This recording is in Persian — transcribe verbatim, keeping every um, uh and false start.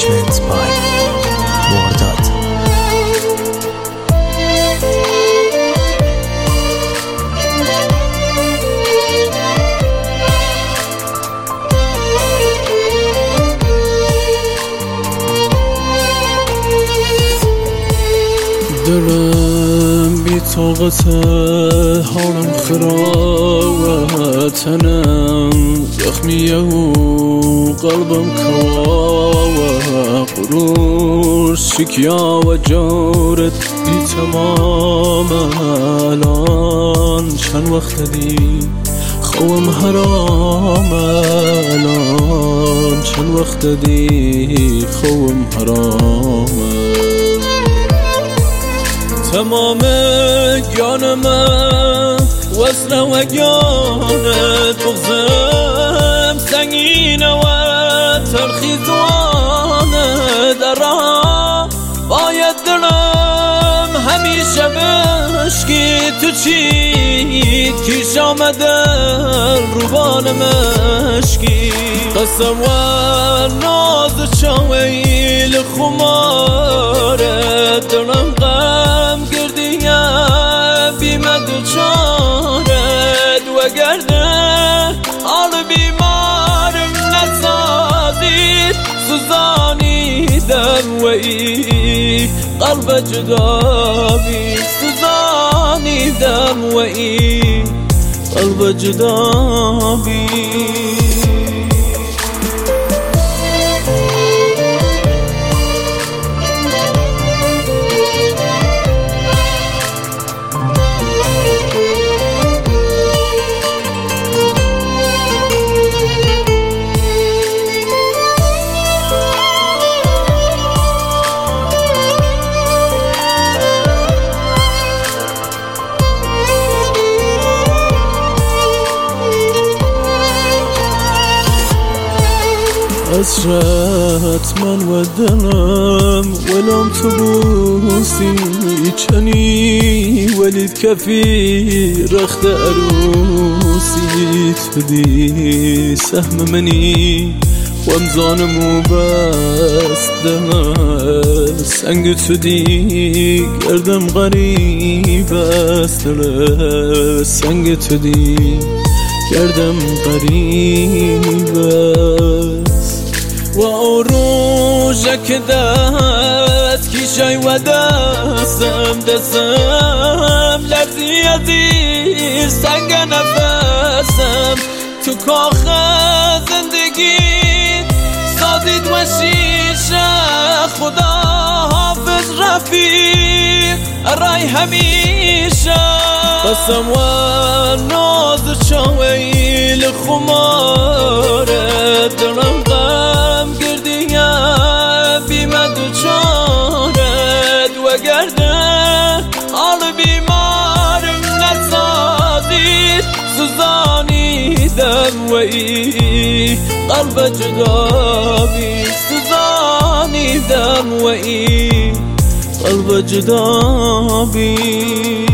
Arrangements by Wardad. دلم بی طاقته، حالم خرابه، تنم زخمیه و قلبم کواوه. غرور شکیا و جارت بی تمامه. الان چند وقت دی خوام حرامه. الان چند وقت دی خوام حرامه. تمام جانم وصل و جانت بغزم سنگینه و تلخی زوانه. در راه باید دلم همیشه بشکی تو چی کیش آمده روبان مشکی. قسم و ناز چاویل خماره دلم غم گردیه بیمد چارد و گرده حال بیمارم نسازید. سوزانیدم و ای قلب جدا بی. سوزانیدم و ای قلب جدا بی. حسرت من و دلم ولم تو بوسی چنی ولید کفی رخت عروسی. تو دی سهم منی و امزانمو بستم. سنگ تو دی گردم غریب است. سنگ تو دی گردم غریب است. و روزک دست کیشای و دستم دستم لرزی عزیز سنگ نفسم. تو کاخ زندگی سازید و شیشه خدا حافظ رفیق رای همیشه. قسم و ناز چاویل خماره دلم غم گردیه بیمد چارد و گرده حال بیمارم نسازید. سوزانیدم و ای قلب جدا بی. سوزانیدم و ای قلب جدا بی.